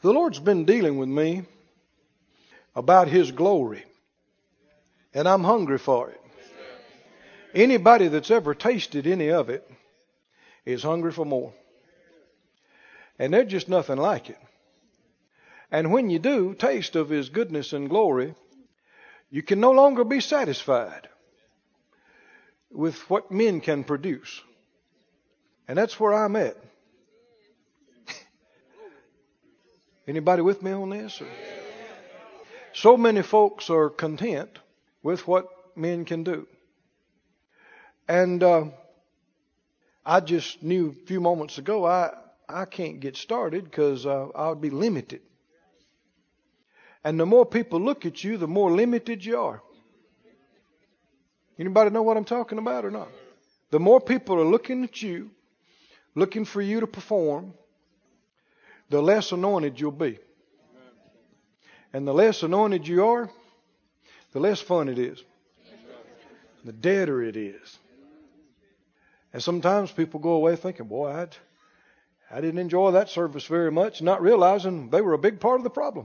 The Lord's been dealing with me about His glory, and I'm hungry for it. Anybody that's ever tasted any of it is hungry for more. And there's just nothing like it. And when you do taste of His goodness and glory, you can no longer be satisfied with what men can produce. And that's where I'm at. Anybody with me on this? So many folks are content with what men can do. And I just knew a few moments ago I can't get started because I'll be limited. And the more people look at you, the more limited you are. Anybody know what I'm talking about or not? The more people are looking at you, looking for you to perform, the less anointed you'll be. And the less anointed you are, the less fun it is. The deader it is. And sometimes people go away thinking, boy, I didn't enjoy that service very much, not realizing they were a big part of the problem.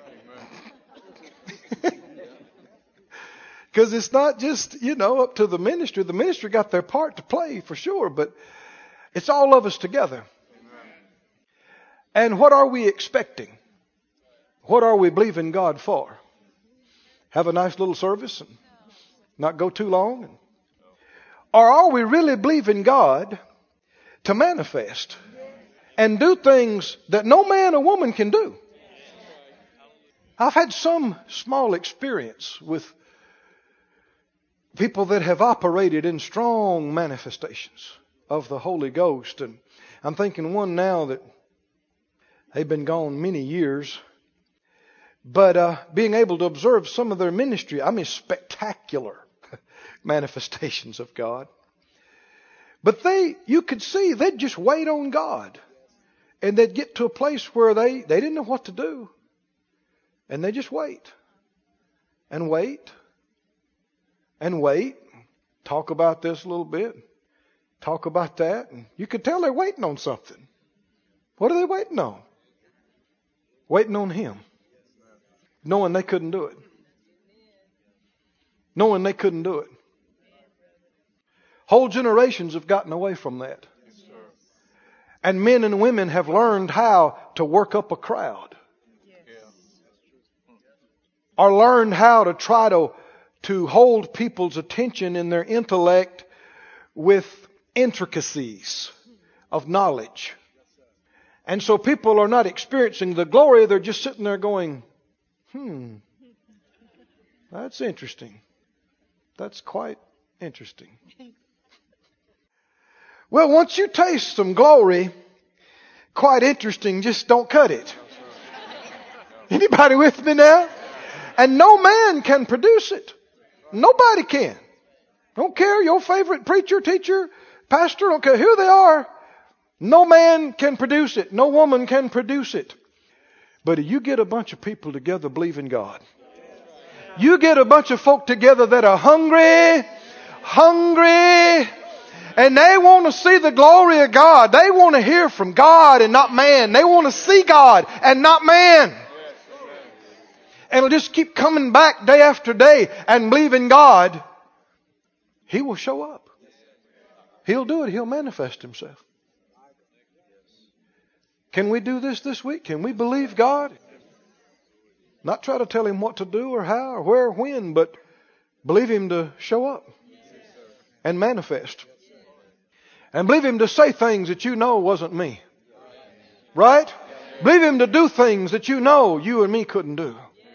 Because it's not just, up to the ministry. The ministry got their part to play for sure, but it's all of us together. And what are we expecting? What are we believing God for? Have a nice little service and not go too long? Or are we really believing God to manifest and do things that no man or woman can do? I've had some small experience with people that have operated in strong manifestations of the Holy Ghost. And I'm thinking one now that they've been gone many years. But being able to observe some of their ministry, spectacular manifestations of God. But you could see they'd just wait on God. And they'd get to a place where they didn't know what to do. And they just wait. And wait. And wait. Talk about this a little bit. Talk about that. And you could tell they're waiting on something. What are they waiting on? Waiting on Him. Knowing they couldn't do it. Knowing they couldn't do it. Whole generations have gotten away from that. And men and women have learned how to work up a crowd. Or learned how to try to hold people's attention in their intellect with intricacies of knowledge. And so people are not experiencing the glory. They're just sitting there going, that's interesting. That's quite interesting. Well, once you taste some glory, quite interesting, just don't cut it. Anybody with me now? And no man can produce it. Nobody can. Don't care your favorite preacher, teacher, pastor, don't care who they are. No man can produce it. No woman can produce it. But you get a bunch of people together believing God. You get a bunch of folk together that are hungry, and they want to see the glory of God. They want to hear from God and not man. They want to see God and not man. And it'll just keep coming back day after day and believing God. He will show up. He'll do it. He'll manifest Himself. Can we do this week? Can we believe God? Not try to tell Him what to do or how or where or when, but believe Him to show up and manifest. And believe Him to say things that you know wasn't me. Right? Believe Him to do things that you know you and me couldn't do.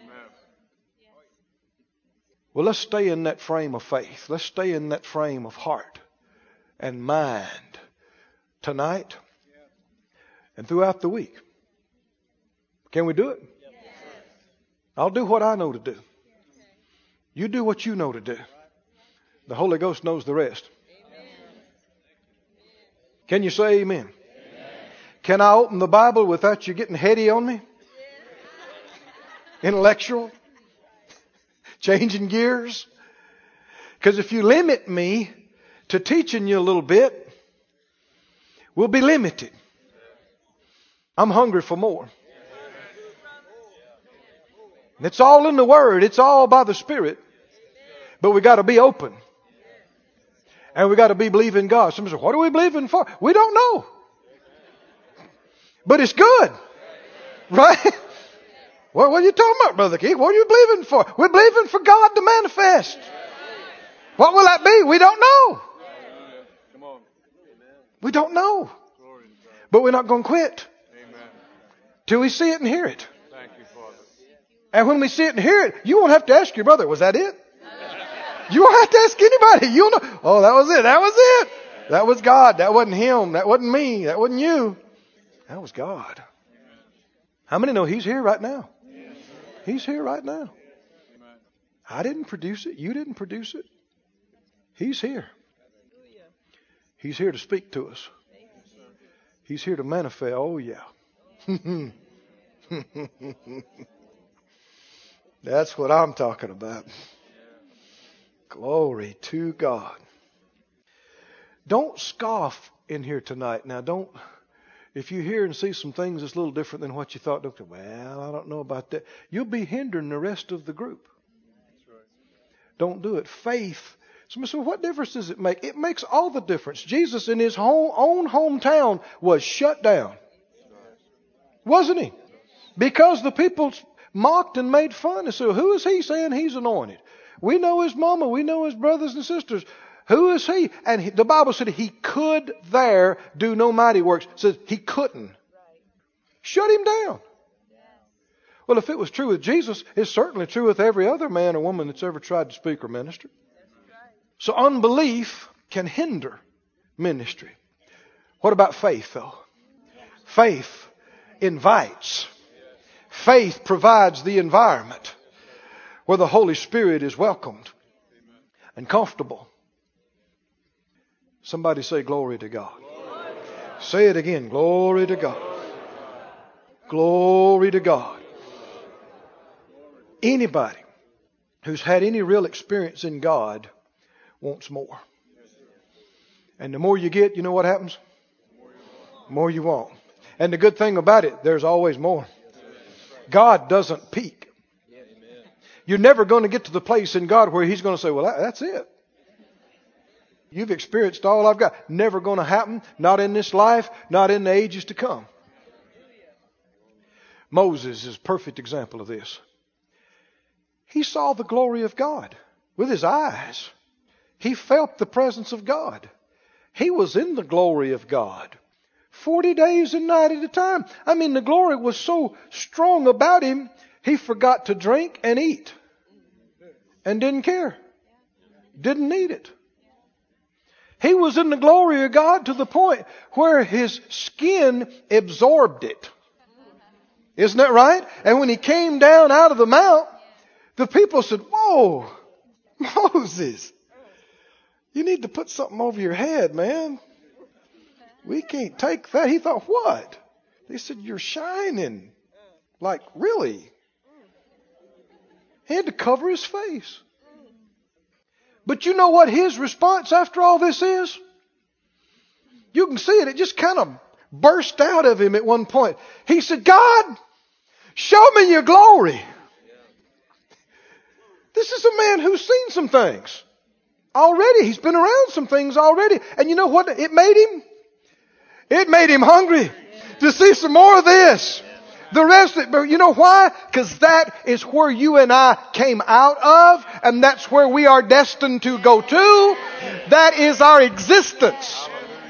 Well, let's stay in that frame of faith. Let's stay in that frame of heart and mind tonight and throughout the week. Can we do it? I'll do what I know to do. You do what you know to do. The Holy Ghost knows the rest. Can you say amen? Can I open the Bible without you getting heady on me? Intellectual? Changing gears? Because if you limit me to teaching you a little bit, we'll be limited. I'm hungry for more. It's all in the Word. It's all by the Spirit. But we got to be open. And we got to be believing God. Somebody says, what are we believing for? We don't know. But it's good. Right? What are you talking about, Brother Keith? What are you believing for? We're believing for God to manifest. What will that be? We don't know. We don't know. But we're not going to quit till we see it and hear it. And when we see it and hear it, you won't have to ask your brother, was that it? You won't have to ask anybody. You'll know, oh, that was it. That was it. That was God. That wasn't him. That wasn't me. That wasn't you. That was God. How many know He's here right now? He's here right now. I didn't produce it. You didn't produce it. He's here. He's here to speak to us. He's here to manifest. Oh, yeah. That's what I'm talking about. Glory to God. Don't scoff in here tonight. Now, if you hear and see some things that's a little different than what you thought, don't go, well, I don't know about that. You'll be hindering the rest of the group. Don't do it. Faith. So what difference does it make? It makes all the difference. Jesus in His own hometown was shut down. Wasn't He? Because the people mocked and made fun. And so who is He saying He's anointed? We know His mama. We know His brothers and sisters. Who is He? And the Bible said He could there do no mighty works. It says He couldn't. Shut Him down. Well, if it was true with Jesus, it's certainly true with every other man or woman that's ever tried to speak or minister. So unbelief can hinder ministry. What about faith, though? Faith invites. Faith provides the environment where the Holy Spirit is welcomed and comfortable. Somebody say glory to God. Say it again. Glory to God. Glory to God. Anybody who's had any real experience in God wants more. And the more you get, you know what happens? The more you want. And the good thing about it, there's always more. God doesn't peak. You're never going to get to the place in God where He's going to say, well, that's it. You've experienced all I've got. Never going to happen. Not in this life. Not in the ages to come. Moses is a perfect example of this. He saw the glory of God with his eyes. He felt the presence of God. He was in the glory of God 40 days and night at a time. I mean, the glory was so strong about him, he forgot to drink and eat and didn't care. Didn't need it. He was in the glory of God to the point where his skin absorbed it. Isn't that right? And when he came down out of the mount, the people said, whoa, Moses, you need to put something over your head, man. We can't take that. He thought, what? They said, you're shining. Like, really? He had to cover his face. But you know what his response after all this is? You can see it. It just kind of burst out of him at one point. He said, God, show me your glory. This is a man who's seen some things already. He's been around some things already. And you know what it made him? It made him hungry to see some more of this. The rest of it, but you know why? Because that is where you and I came out of, and that's where we are destined to go to. That is our existence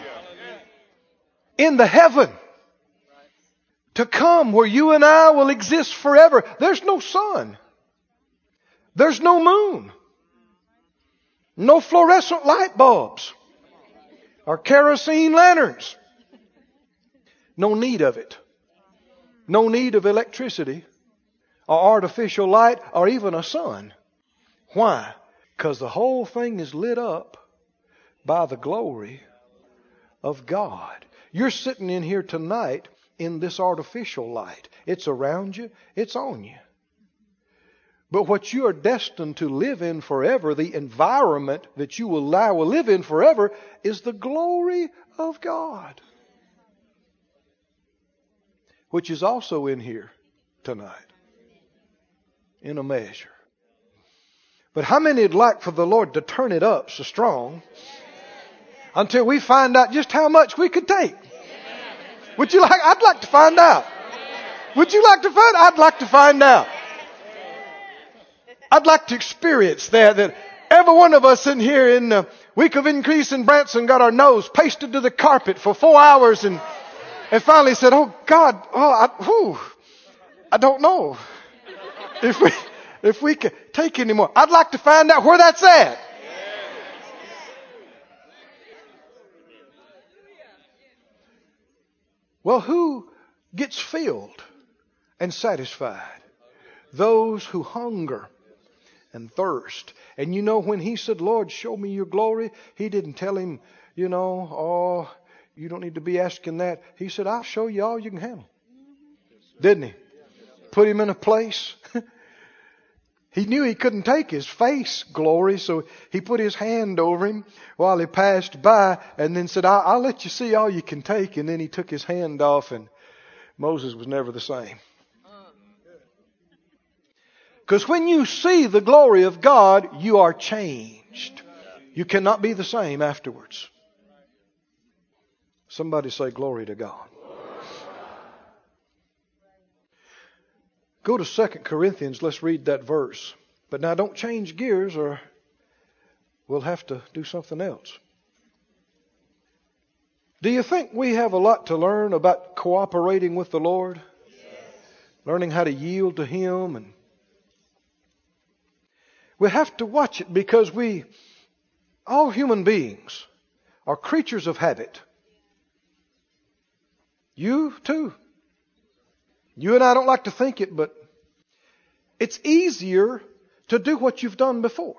in the heaven to come, where you and I will exist forever. There's no sun. There's no moon. No fluorescent light bulbs or kerosene lanterns. No need of it. No need of electricity or artificial light or even a sun. Why? Because the whole thing is lit up by the glory of God. You're sitting in here tonight in this artificial light. It's around you. It's on you. But what you are destined to live in forever, the environment that you will live in forever, is the glory of God, which is also in here tonight. in a measure. But how many would like for the Lord to turn it up so strong until we find out just how much we could take? Would you like? I'd like to find out. Would you like to find? I'd like to find out. I'd like to experience that every one of us in here in the week of increase in Branson got our nose pasted to the carpet for 4 hours and finally said, "Oh God, I don't know if we can take any more." I'd like to find out where that's at. Well, who gets filled and satisfied? Those who hunger and thirst. And you know, when he said, "Lord, show me your glory," he didn't tell him, you don't need to be asking that. He said, "I'll show you all you can handle." Didn't he? Put him in a place. He knew he couldn't take his face glory, so he put his hand over him while he passed by and then said, I'll let you see all you can take. And then he took his hand off, and Moses was never the same. Because when you see the glory of God, you are changed. You cannot be the same afterwards. Somebody say glory to God. Go to 2 Corinthians. Let's read that verse. But now don't change gears or we'll have to do something else. Do you think we have a lot to learn about cooperating with the Lord? Yes. Learning how to yield to Him. And we have to watch it because all human beings, are creatures of habit. You too. You and I don't like to think it, but it's easier to do what you've done before.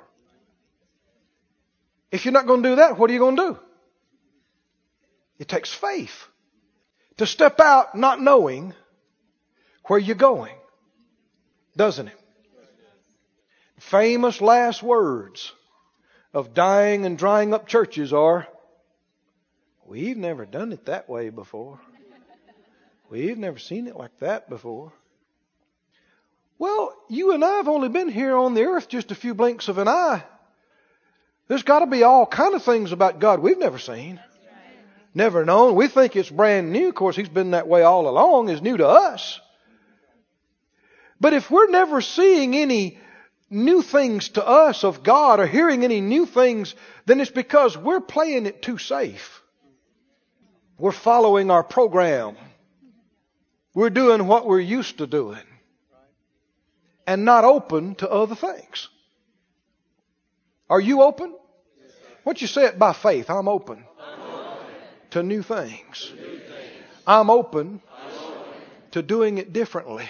If you're not going to do that, what are you going to do? It takes faith to step out not knowing where you're going, doesn't it? Famous last words of dying and drying up churches are, "We've never done it that way before. We've never seen it like that before." Well, you and I have only been here on the earth just a few blinks of an eye. There's got to be all kind of things about God we've never seen, never known. We think it's brand new. Of course, He's been that way all along. It's new to us. But if we're never seeing any new things to us of God or hearing any new things, then it's because we're playing it too safe. We're following our program. We're doing what we're used to doing and not open to other things. Are you open? Why don't you say it by faith? I'm open to new things. I'm open to doing it differently.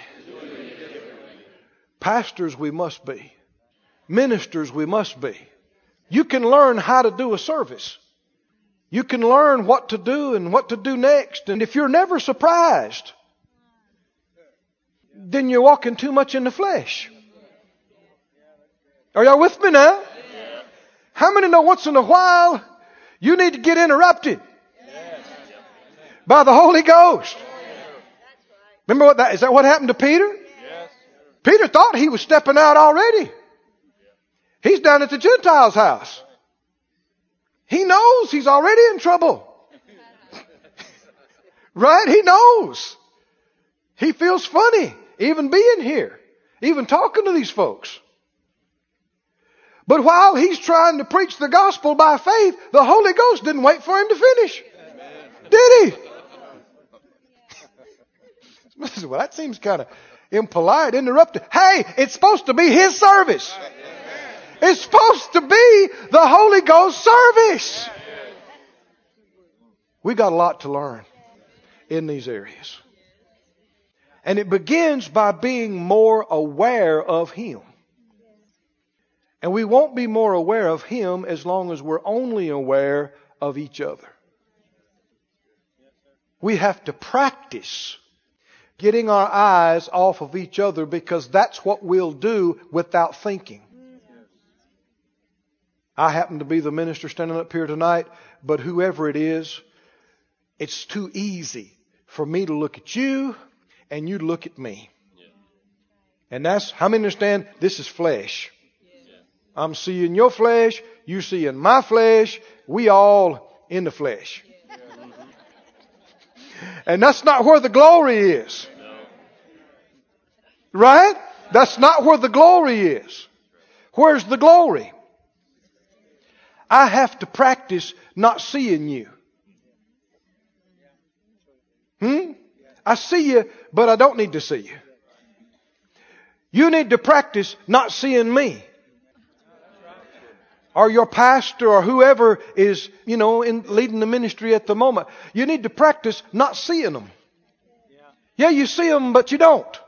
Pastors we must be. Ministers we must be. You can learn how to do a service. You can learn what to do and what to do next. And if you're never surprised, then you're walking too much in the flesh. Are y'all with me now? How many know once in a while you need to get interrupted by the Holy Ghost? Remember is that what happened to Peter? Peter thought he was stepping out already. He's down at the Gentiles' house. He knows he's already in trouble. Right? He knows. He feels funny even being here, even talking to these folks. But while he's trying to preach the gospel by faith, the Holy Ghost didn't wait for him to finish. Did he? Well, that seems kind of impolite, interrupted. Hey, it's supposed to be His service. It's supposed to be the Holy Ghost service. We got a lot to learn in these areas. And it begins by being more aware of Him. And we won't be more aware of Him as long as we're only aware of each other. We have to practice getting our eyes off of each other, because that's what we'll do without thinking. I happen to be the minister standing up here tonight, but whoever it is, it's too easy for me to look at you and you to look at me. And that's, how many understand this is flesh? I'm seeing your flesh, you seeing my flesh, we all in the flesh. And that's not where the glory is. Right? That's not where the glory is. Where's the glory? I have to practice not seeing you. I see you, but I don't need to see you. You need to practice not seeing me. Or your pastor or whoever is, in leading the ministry at the moment. You need to practice not seeing them. Yeah, you see them, but you don't.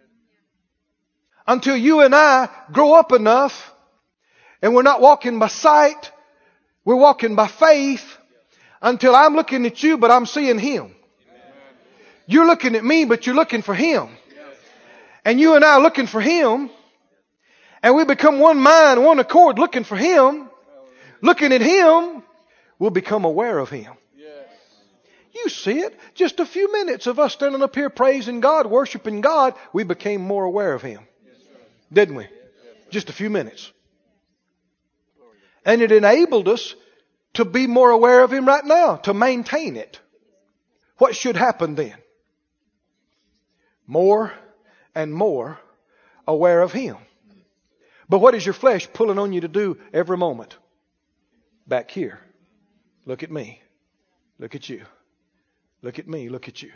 Until you and I grow up enough and we're not walking by sight, we're walking by faith, until I'm looking at you, but I'm seeing Him. You're looking at me, but you're looking for Him. And you and I are looking for Him. And we become one mind, one accord, looking for Him. Looking at Him, we'll become aware of Him. You see it. Just a few minutes of us standing up here praising God, worshiping God, we became more aware of Him. Didn't we? Just a few minutes. And it enabled us to be more aware of Him right now, to maintain it. What should happen then? More and more aware of Him. But what is your flesh pulling on you to do every moment? Back here. Look at me. Look at you. Look at me. Look at you.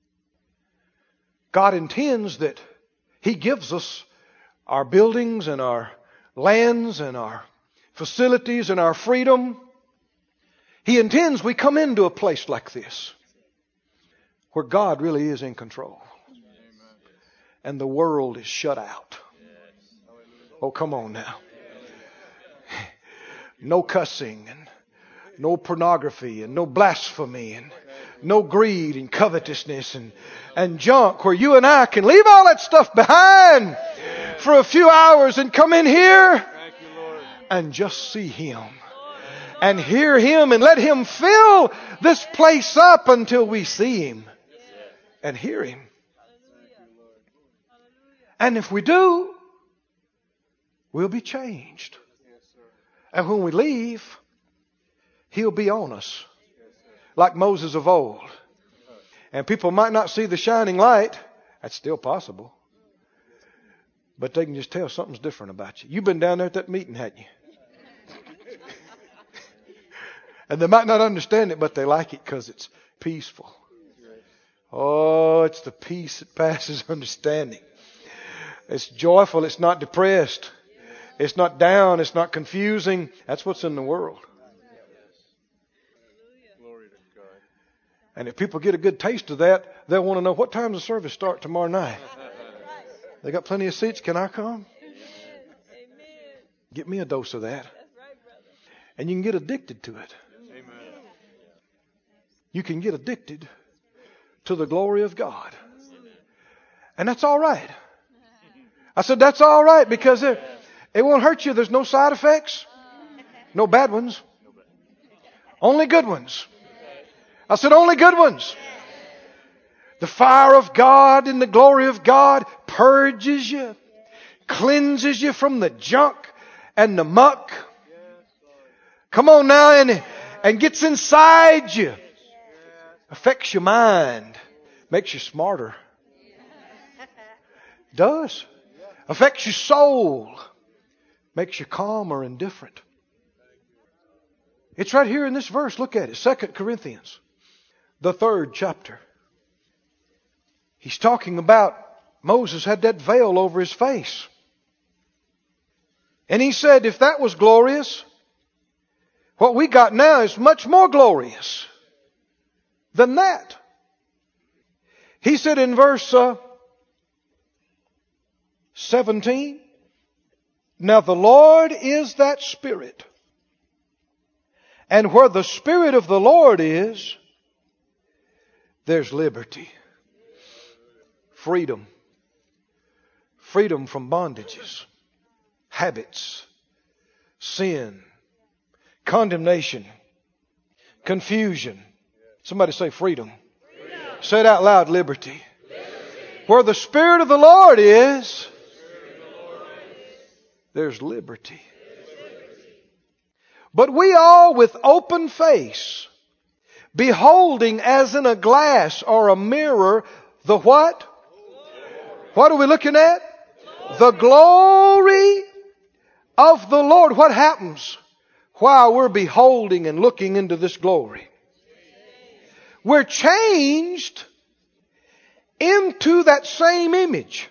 God intends that He gives us our buildings and our lands and our facilities and our freedom. He intends we come into a place like this where God really is in control. And the world is shut out. Oh, come on now. No cussing and no pornography and no blasphemy and no greed and covetousness and junk, where you and I can leave all that stuff behind for a few hours and come in here and just see Him and hear Him and let Him fill this place up until we see Him and hear Him. And if we do, we'll be changed. And when we leave, He'll be on us like Moses of old. And people might not see the shining light. That's still possible. But they can just tell something's different about you. You've been down there at that meeting, hadn't you? And they might not understand it, but they like it because it's peaceful. Oh, it's the peace that passes understanding. It's joyful. It's not depressed. It's not down. It's not confusing. That's what's in the world. And if people get a good taste of that, they'll want to know, what time does the service start tomorrow night? They got plenty of seats. Can I come? Get me a dose of that. And you can get addicted to it. You can get addicted to the glory of God. And that's all right. I said, that's all right, because it won't hurt you. There's no side effects. No bad ones. Only good ones. I said, only good ones. The fire of God and the glory of God purges you, cleanses you from the junk and the muck. Come on now, and gets inside you. Affects your mind. Makes you smarter. Does. Affects your soul. Makes you calmer and different. It's right here in this verse. Look at it. 2 Corinthians, the 3rd chapter. He's talking about Moses had that veil over his face. And he said, if that was glorious, what we got now is much more glorious than that. He said in verse 17, now the Lord is that Spirit. And where the Spirit of the Lord is, there's liberty. Freedom. Freedom from bondages, habits, sin, condemnation, confusion. Somebody say freedom. Say it out loud, liberty. Where the Spirit of the Lord is, there's liberty. But we all with open face, beholding as in a glass or a mirror, the what? What are we looking at? The glory of the Lord. What happens while we're beholding and looking into this glory? We're changed into that same image.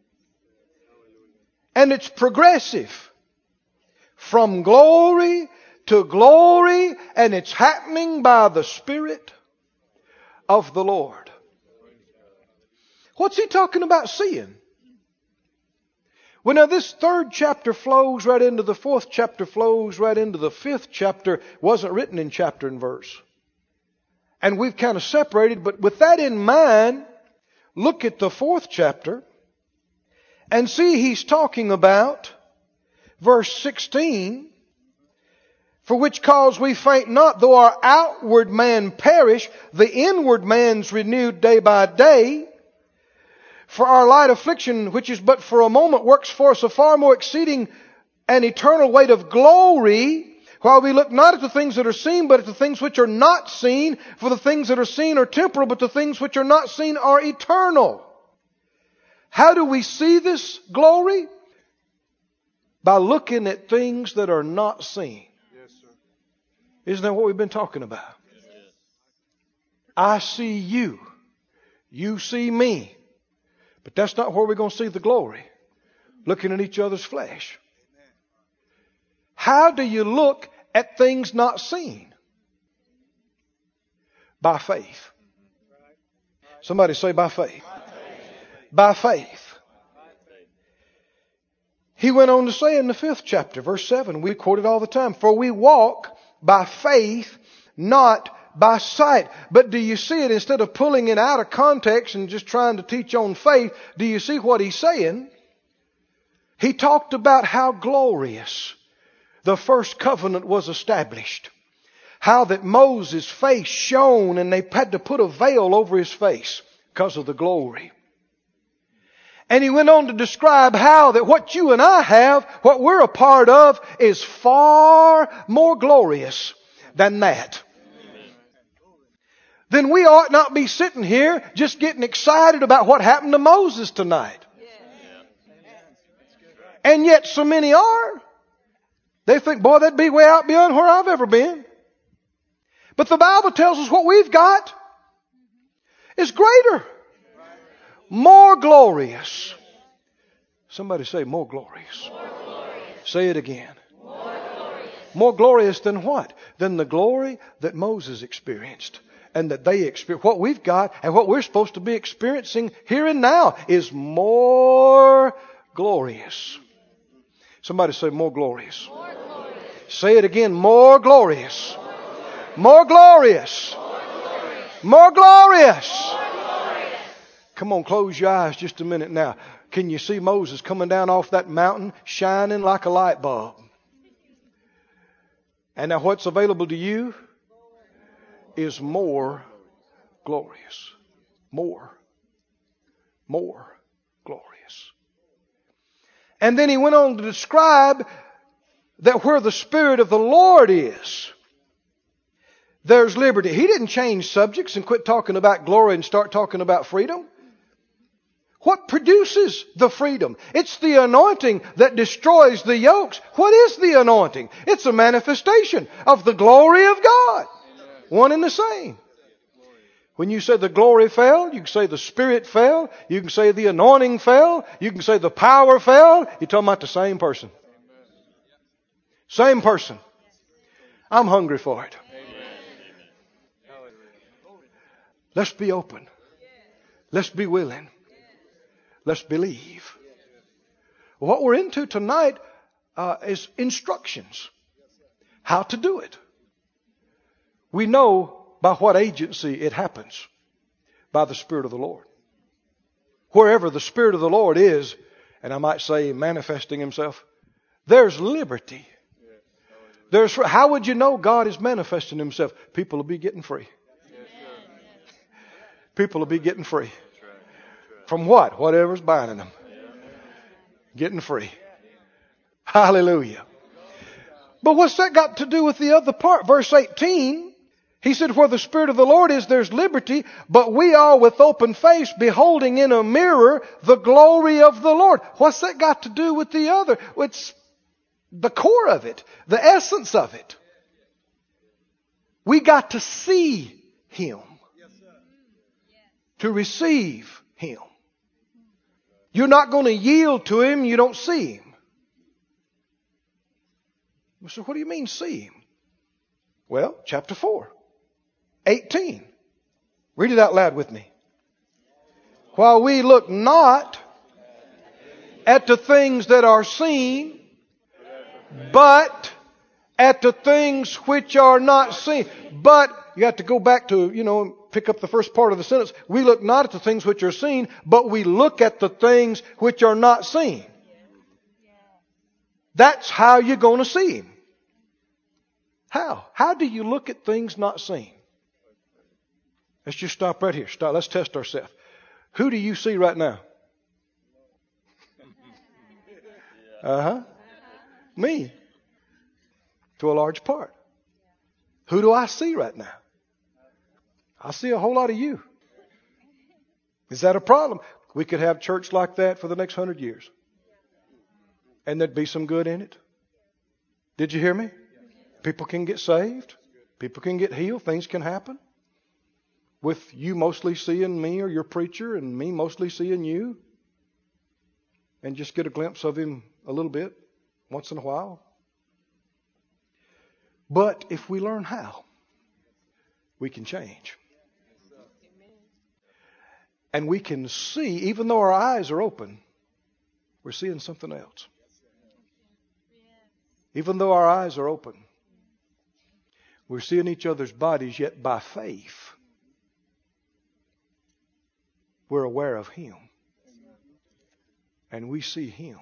And it's progressive. From glory to glory, and it's happening by the Spirit of the Lord. What's he talking about seeing? Well, now this third chapter flows right into the fourth chapter, flows right into the fifth chapter. Wasn't written in chapter and verse. And we've kind of separated, but with that in mind, look at the fourth chapter and see he's talking about verse 16. For which cause we faint not, though our outward man perish, the inward man's renewed day by day. For our light affliction, which is but for a moment, works for us a far more exceeding and eternal weight of glory, while we look not at the things that are seen, but at the things which are not seen. For the things that are seen are temporal, but the things which are not seen are eternal. How do we see this glory? By looking at things that are not seen. Isn't that what we've been talking about? I see you. You see me. But that's not where we're going to see the glory. Looking at each other's flesh. How do you look at things not seen? By faith. Somebody say by faith. By faith. He went on to say in the 5th chapter, verse 7, we quote it all the time, for we walk by faith, not by sight. But do you see it? Instead of pulling it out of context and just trying to teach on faith, do you see what he's saying? He talked about how glorious the first covenant was established. How that Moses' face shone and they had to put a veil over his face because of the glory. And he went on to describe how that what you and I have, what we're a part of, is far more glorious than that. Then we ought not be sitting here just getting excited about what happened to Moses tonight. And yet so many are. They think, boy, that'd be way out beyond where I've ever been. But the Bible tells us what we've got is greater. More glorious. Somebody say more glorious. More glorious. Say it again. More glorious. More glorious than what? Than the glory that Moses experienced. And that they experience. What we've got and what we're supposed to be experiencing here and now is more glorious. Somebody say more glorious. More glorious. Say it again. More glorious. More glorious. More glorious. Come on, close your eyes just a minute now. Can you see Moses coming down off that mountain shining like a light bulb? And now what's available to you is more glorious. More glorious. And then he went on to describe that where the Spirit of the Lord is, there's liberty. He didn't change subjects and quit talking about glory and start talking about freedom. What produces the freedom? It's the anointing that destroys the yokes. What is the anointing? It's a manifestation of the glory of God. One and the same. When you say the glory fell, you can say the Spirit fell, you can say the anointing fell, you can say the power fell. You're talking about the same person. Same person. I'm hungry for it. Let's be open. Let's be willing. Let's believe. What we're into tonight is instructions. How to do it. We know by what agency it happens. By the Spirit of the Lord. Wherever the Spirit of the Lord is, and I might say manifesting Himself, there's liberty. How would you know God is manifesting Himself? People will be getting free. People will be getting free. From what? Whatever's binding them. Getting free. Hallelujah. But what's that got to do with the other part? Verse 18, he said, where the Spirit of the Lord is, there's liberty, but we all with open face, beholding in a mirror the glory of the Lord. What's that got to do with the other? It's the core of it, the essence of it. We got to see Him, to receive Him. You're not going to yield to Him, you don't see Him. So what do you mean see Him? Well, chapter 4, 18. Read it out loud with me. While we look not at the things that are seen, but at the things which are not seen. But you have to go back to, pick up the first part of the sentence. We look not at the things which are seen, but we look at the things which are not seen. That's how you're going to see Him. How? How do you look at things not seen? Let's just stop right here. Let's test ourselves. Who do you see right now? Me. To a large part. Who do I see right now? I see a whole lot of you. Is that a problem? We could have church like that for the next 100 years. And there'd be some good in it. Did you hear me? People can get saved. People can get healed. Things can happen. With you mostly seeing me or your preacher and me mostly seeing you. And just get a glimpse of Him a little bit once in a while. But if we learn how, we can change. And we can see, even though our eyes are open, we're seeing something else. Even though our eyes are open, we're seeing each other's bodies, yet by faith, we're aware of Him. And we see Him.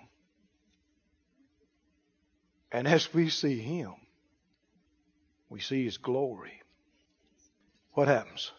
And as we see Him, we see His glory. What happens?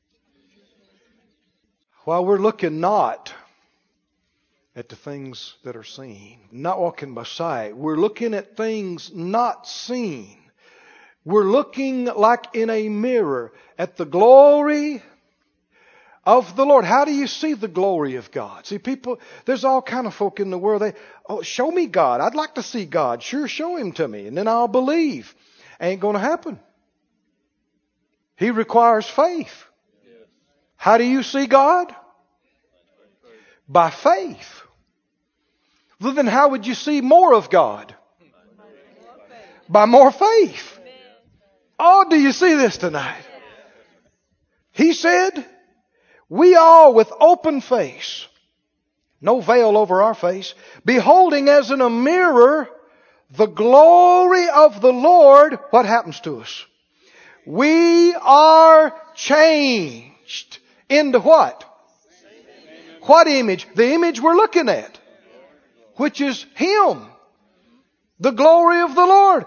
While we're looking not at the things that are seen, not walking by sight, we're looking at things not seen. We're looking like in a mirror at the glory of the Lord. How do you see the glory of God? See, people, there's all kind of folk in the world. Show me God. I'd like to see God. Sure, show Him to me, and then I'll believe. Ain't going to happen. He requires faith. How do you see God? By faith. Well, then how would you see more of God? By more faith. Oh, do you see this tonight? He said, we all with open face, no veil over our face, beholding as in a mirror the glory of the Lord, what happens to us? We are changed into what? What image? The image we're looking at, which is Him. The glory of the Lord.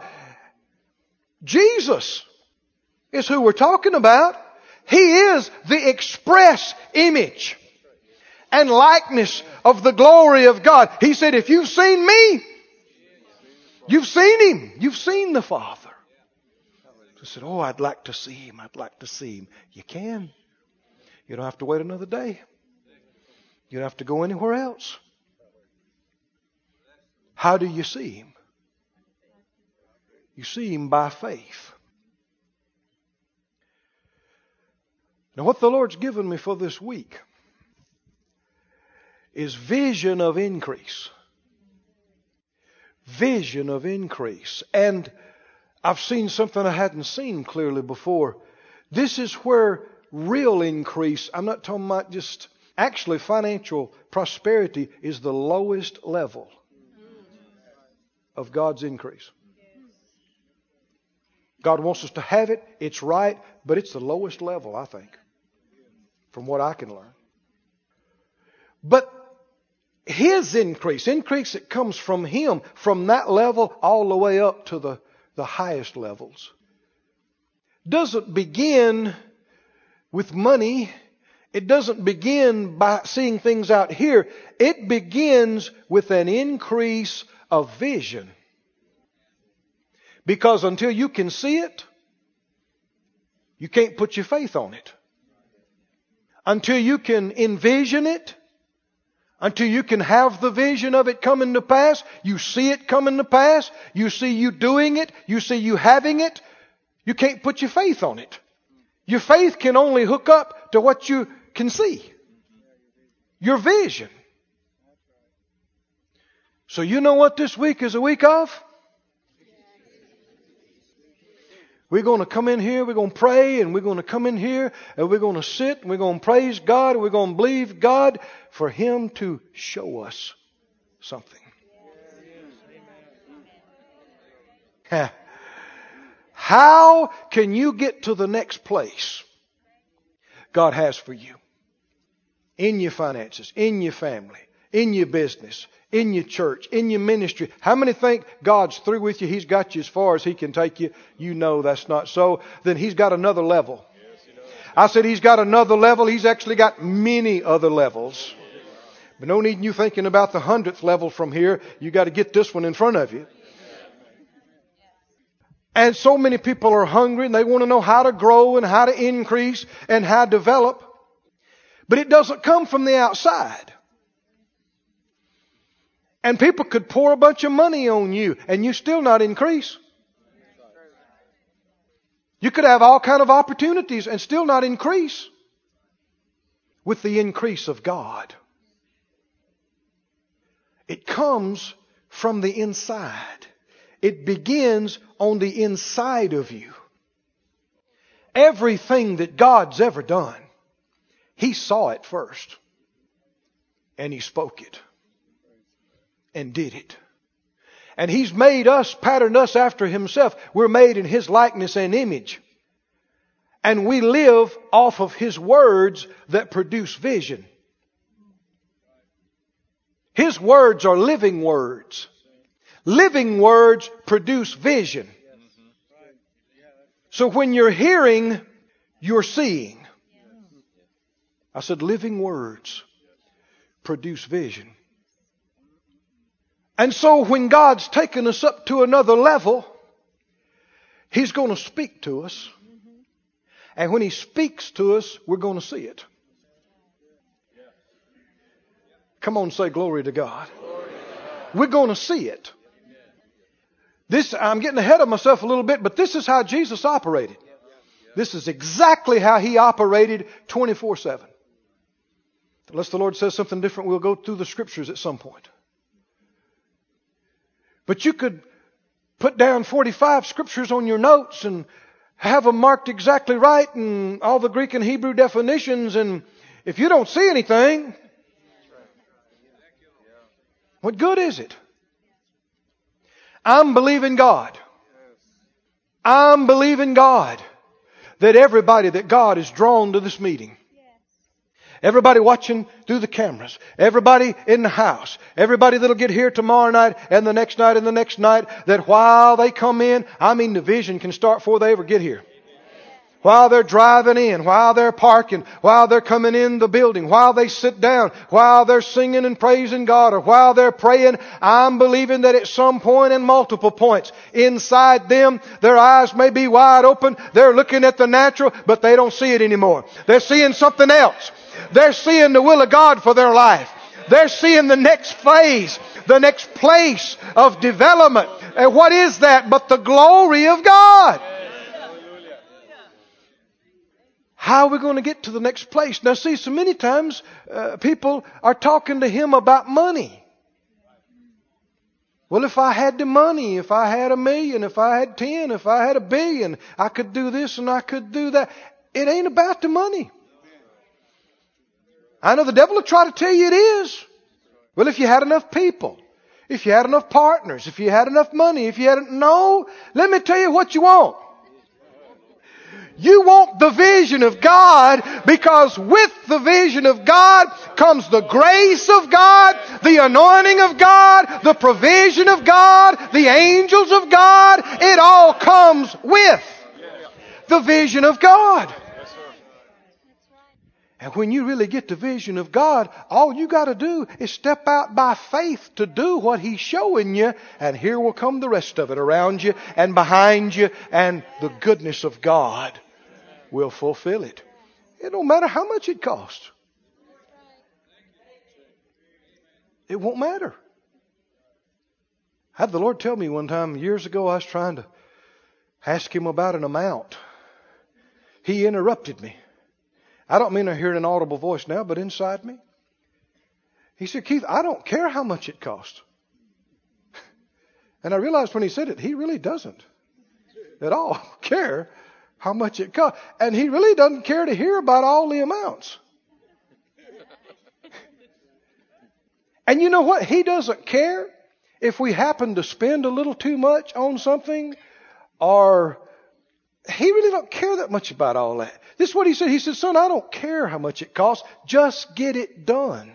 Jesus is who we're talking about. He is the express image and likeness of the glory of God. He said, if you've seen me, you've seen Him. You've seen the Father. I said, oh, I'd like to see Him. I'd like to see Him. You can. You don't have to wait another day. You don't have to go anywhere else. How do you see Him? You see Him by faith. Now what the Lord's given me for this week is vision of increase. Vision of increase. And I've seen something I hadn't seen clearly before. This is where real increase, I'm not talking about just, actually financial prosperity is the lowest level of God's increase. God wants us to have it. It's right. But it's the lowest level, I think, from what I can learn. But His increase that comes from Him, from that level all the way up to the highest levels, doesn't begin with money. It doesn't begin by seeing things out here. It begins with an increase of vision. Because until you can see it, you can't put your faith on it. Until you can envision it, until you can have the vision of it coming to pass, you see it coming to pass, you see you doing it, you see you having it, you can't put your faith on it. Your faith can only hook up to what you can see. Your vision. So you know what this week is a week of? We're going to come in here, we're going to pray, and we're going to come in here, and we're going to sit, and we're going to praise God, and we're going to believe God for Him to show us something. How can you get to the next place God has for you? In your finances, in your family, in your business, in your church, in your ministry. How many think God's through with you? He's got you as far as He can take you. You know that's not so. Then He's got another level. I said He's got another level. He's actually got many other levels. But no need you thinking about the 100th level from here. You got to get this one in front of you. And so many people are hungry and they want to know how to grow and how to increase and how to develop. But it doesn't come from the outside. And people could pour a bunch of money on you and you still not increase. You could have all kind of opportunities and still not increase with the increase of God. It comes from the inside. It begins on the inside of you. Everything that God's ever done, He saw it first. And He spoke it. And did it. And He's made us, patterned us after Himself. We're made in His likeness and image. And we live off of His words that produce vision. His words are living words. Living words produce vision. So when you're hearing, you're seeing. I said living words produce vision. And so when God's taken us up to another level, He's going to speak to us. And when He speaks to us, we're going to see it. Come on, say glory to God. We're going to see it. I'm getting ahead of myself a little bit, but this is how Jesus operated. This is exactly how He operated 24/7. Unless the Lord says something different, we'll go through the Scriptures at some point. But you could put down 45 Scriptures on your notes and have them marked exactly right and all the Greek and Hebrew definitions, and if you don't see anything, what good is it? I'm believing God. I'm believing God that everybody that God is drawn to this meeting. Everybody watching through the cameras. Everybody in the house. Everybody that'll get here tomorrow night and the next night and the next night. That while they come in, the vision can start before they ever get here. While they're driving in, while they're parking, while they're coming in the building, while they sit down, while they're singing and praising God, or while they're praying, I'm believing that at some point and multiple points inside them, their eyes may be wide open. They're looking at the natural, but they don't see it anymore. They're seeing something else. They're seeing the will of God for their life. They're seeing the next phase, the next place of development. And what is that but the glory of God? How are we going to get to the next place? Now see, so many times people are talking to Him about money. Well, if I had the money, if I had $1 million, if I had 10, if I had $1 billion, I could do this and I could do that. It ain't about the money. I know the devil will try to tell you it is. Well, if you had enough people, if you had enough partners, if you had enough money, if you had... No, let me tell you what you want. You want the vision of God, because with the vision of God comes the grace of God, the anointing of God, the provision of God, the angels of God. It all comes with the vision of God. And when you really get the vision of God, all you got to do is step out by faith to do what He's showing you, and here will come the rest of it around you and behind you, and the goodness of God will fulfill it. It don't matter how much it costs. It won't matter. I had the Lord tell me one time years ago, I was trying to ask Him about an amount. He interrupted me. I don't mean I hear an audible voice now, but inside me. He said, Keith, I don't care how much it costs. And I realized when he said it, he really doesn't at all care how much it costs. And he really doesn't care to hear about all the amounts. And you know what? He doesn't care if we happen to spend a little too much on something, or He really don't care that much about all that. This is what He said. He said, son, I don't care how much it costs. Just get it done.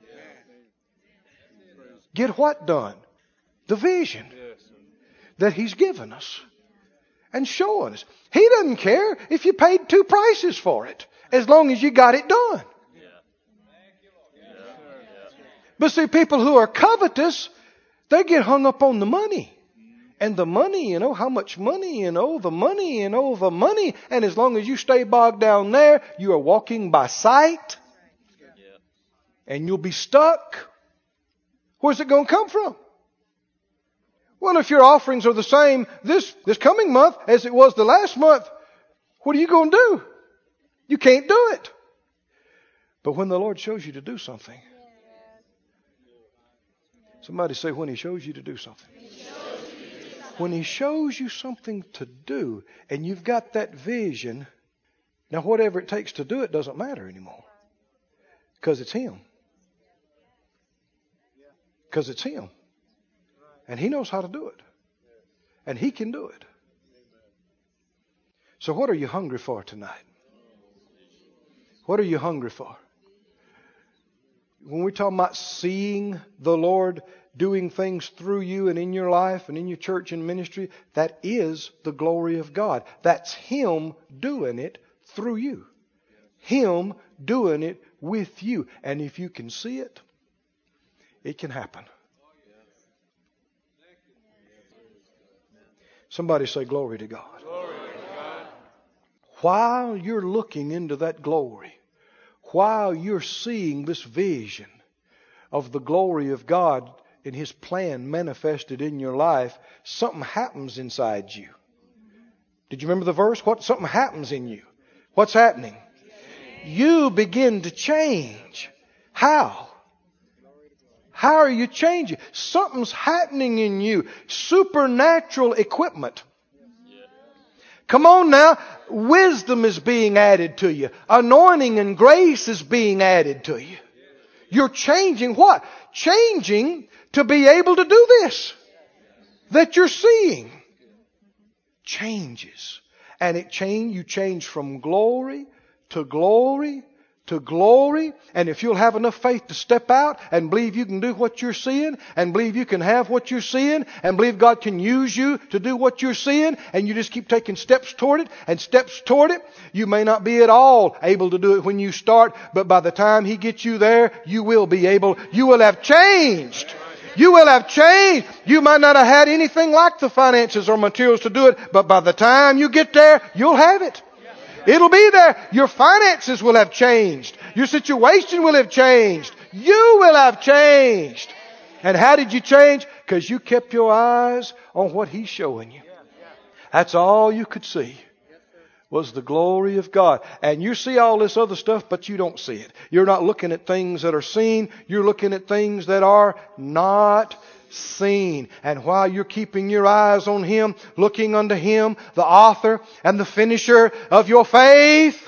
Get what done? The vision that He's given us and showing us. He doesn't care if you paid 2 prices for it, as long as you got it done. But see, people who are covetous, they get hung up on the money. And the money, how much money, the money, the money. And as long as you stay bogged down there, you are walking by sight. And you'll be stuck. Where's it going to come from? Well, if your offerings are the same this coming month as it was the last month, what are you going to do? You can't do it. But when the Lord shows you to do something, somebody say, when He shows you to do something. When He shows you something to do and you've got that vision, now whatever it takes to do it doesn't matter anymore. Because it's Him. Because it's Him. And He knows how to do it. And He can do it. So what are you hungry for tonight? What are you hungry for? When we're talking about seeing the Lord doing things through you and in your life and in your church and ministry, that is the glory of God. That's Him doing it through you. Him doing it with you. And if you can see it, it can happen. Somebody say glory to God. Glory to God. While you're looking into that glory, while you're seeing this vision of the glory of God in His plan manifested in your life, something happens inside you. Did you remember the verse? Something happens in you. What's happening? You begin to change. How? How are you changing? Something's happening in you. Supernatural equipment. Come on now. Wisdom is being added to you. Anointing and grace is being added to you. You're changing what? Changing to be able to do this. That you're seeing. Changes. And you change from glory to glory to glory. And if you'll have enough faith to step out and believe you can do what you're seeing, and believe you can have what you're seeing, and believe God can use you to do what you're seeing, and you just keep taking steps toward it and steps toward it, you may not be at all able to do it when you start, but by the time He gets you there, you will be able. You will have changed. You will have changed. You might not have had anything like the finances or materials to do it, but by the time you get there, you'll have it. It'll be there. Your finances will have changed. Your situation will have changed. You will have changed. And how did you change? Because you kept your eyes on what He's showing you. That's all you could see was the glory of God. And you see all this other stuff, but you don't see it. You're not looking at things that are seen. You're looking at things that are not seen. And while you're keeping your eyes on Him, looking unto Him, the author and the finisher of your faith,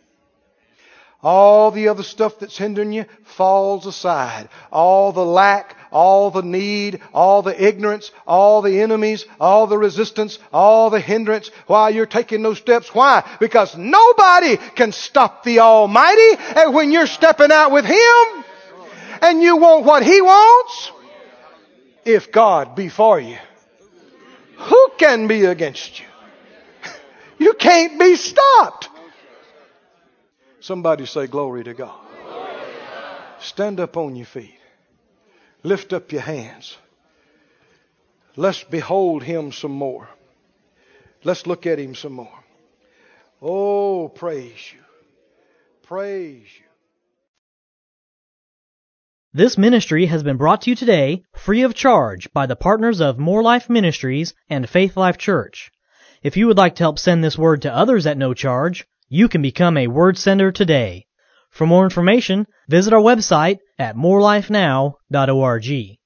all the other stuff that's hindering you falls aside. All the lack, all the need, all the ignorance, all the enemies, all the resistance, all the hindrance while you're taking those steps. Why? Because nobody can stop the Almighty. And when you're stepping out with Him and you want what He wants, if God be for you, who can be against you? You can't be stopped. Somebody say glory to God. Stand up on your feet. Lift up your hands. Let's behold Him some more. Let's look at Him some more. Oh, praise you. Praise you. This ministry has been brought to you today free of charge by the partners of More Life Ministries and Faith Life Church. If you would like to help send this word to others at no charge, you can become a word sender today. For more information, visit our website at morelifenow.org.